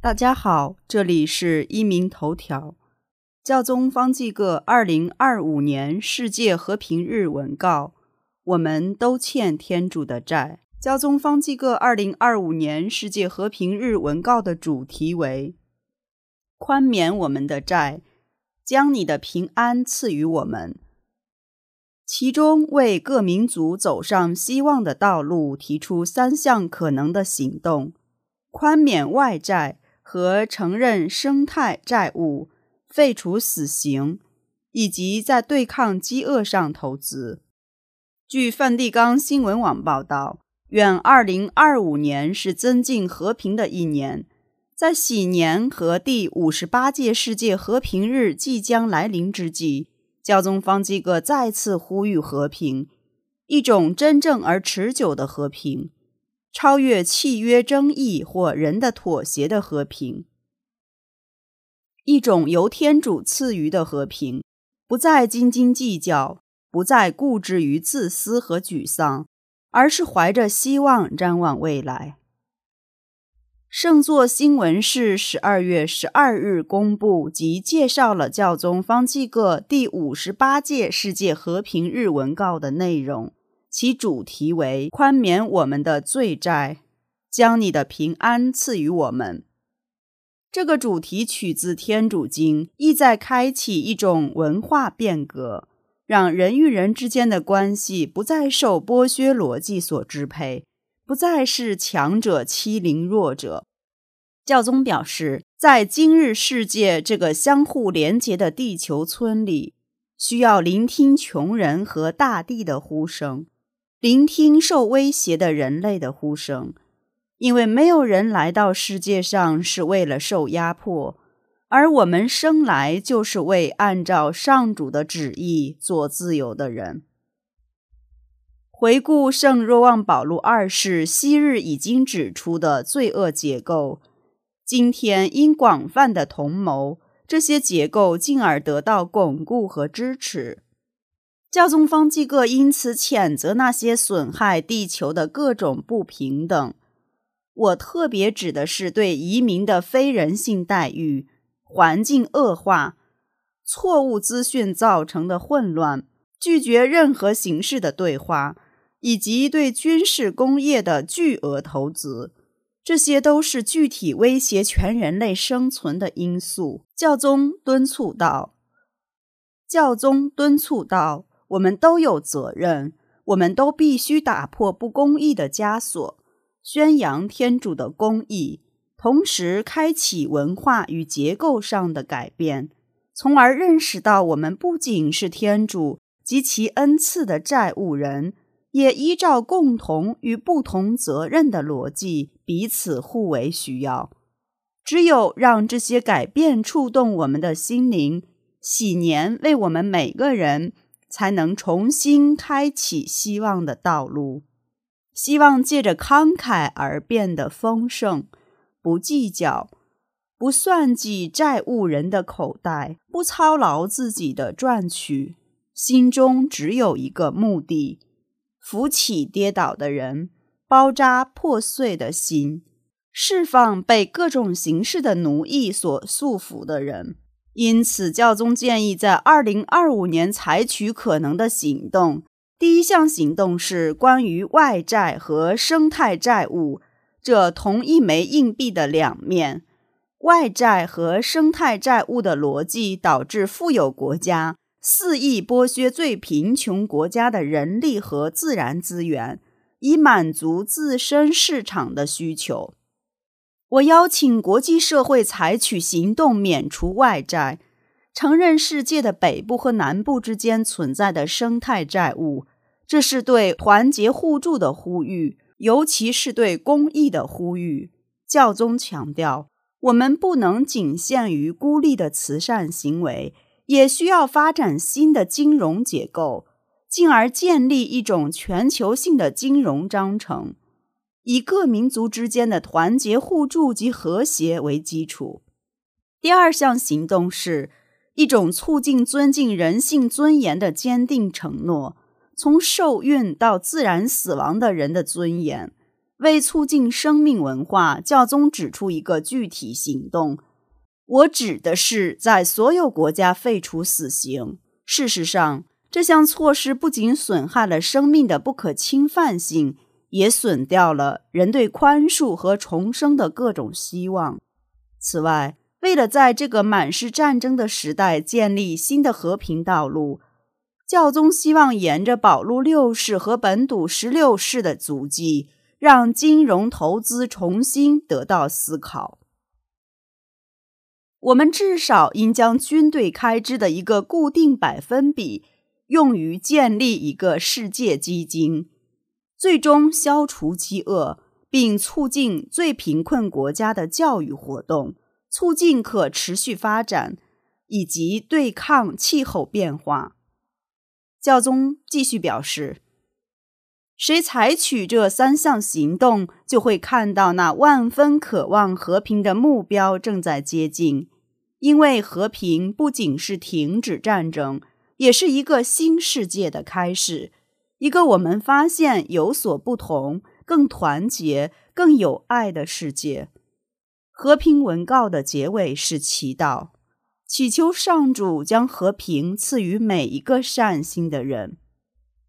大家好，这里是一鸣头条。教宗方济各2025年世界和平日文告：我们都欠天主的债。教宗方济各2025年世界和平日文告的主题为宽免我们的债，将你的平安赐予我们。其中为各民族走上希望的道路提出3项可能的行动：宽免外债和承认生态债务，废除死刑，以及在对抗饥饿上投资。据梵蒂冈新闻网报道，愿2025年是增进和平的一年。在喜年和第58届世界和平日即将来临之际，教宗方济各再次呼吁和平，一种真正而持久的和平，超越契约争议或人的妥协的和平，一种由天主赐予的和平，不再斤斤计较，不再固执于自私和沮丧，而是怀着希望瞻望未来。圣座新闻是12月12日公布及介绍了教宗方济各第58届世界和平日文告的内容，其主题为宽免我们的罪债，将你的平安赐予我们。这个主题取自天主经，意在开启一种文化变革，让人与人之间的关系不再受剥削逻辑所支配，不再是强者欺凌弱者。教宗表示，在今日世界这个相互连结的地球村里，需要聆听穷人和大地的呼声，聆听受威胁的人类的呼声，因为没有人来到世界上是为了受压迫，而我们生来就是为按照上主的旨意做自由的人。回顾圣若望保禄二世昔日已经指出的罪恶结构，今天因广泛的同谋，这些结构进而得到巩固和支持。教宗方济各因此谴责那些损害地球的各种不平等，我特别指的是对移民的非人性待遇、环境恶化、错误资讯造成的混乱、拒绝任何形式的对话，以及对军事工业的巨额投资。这些都是具体威胁全人类生存的因素。教宗敦促道，我们都有责任，我们都必须打破不公义的枷锁，宣扬天主的公义，同时开启文化与结构上的改变，从而认识到我们不仅是天主及其恩赐的债务人，也依照共同与不同责任的逻辑彼此互为需要。只有让这些改变触动我们的心灵，喜年为我们每个人才能重新开启希望的道路。希望借着慷慨而变得丰盛，不计较，不算计债务人的口袋，不操劳自己的赚取，心中只有一个目的：扶起跌倒的人，包扎破碎的心，释放被各种形式的奴役所束缚的人。因此，教宗建议在2025年采取可能的行动。第一项行动是关于外债和生态债务，这同一枚硬币的两面。外债和生态债务的逻辑导致富有国家肆意剥削最贫穷国家的人力和自然资源，以满足自身市场的需求。我邀请国际社会采取行动免除外债，承认世界的北部和南部之间存在的生态债务，这是对团结互助的呼吁，尤其是对公益的呼吁。教宗强调，我们不能仅限于孤立的慈善行为，也需要发展新的金融结构，进而建立一种全球性的金融章程，以各民族之间的团结互助及和谐为基础。第二项行动是一种促进尊敬人性尊严的坚定承诺，从受孕到自然死亡的人的尊严， 为促进生命文化，教宗指出一个具体行动，我指的是在所有国家废除死刑。事实上，这项措施不仅损害了生命的不可侵犯性，也损掉了人对宽恕和重生的各种希望。此外，为了在这个满是战争的时代建立新的和平道路，教宗希望沿着保禄6世和本笃16世的足迹，让金融投资重新得到思考。我们至少应将军队开支的一个固定%用于建立一个世界基金，最终消除饥饿，并促进最贫困国家的教育活动，促进可持续发展，以及对抗气候变化。教宗继续表示，谁采取这3项行动，就会看到那万分渴望和平的目标正在接近，因为和平不仅是停止战争，也是一个新世界的开始，一个我们发现有所不同、更团结、更有爱的世界。和平文告的结尾是祈祷，祈求上主将和平赐予每一个善心的人。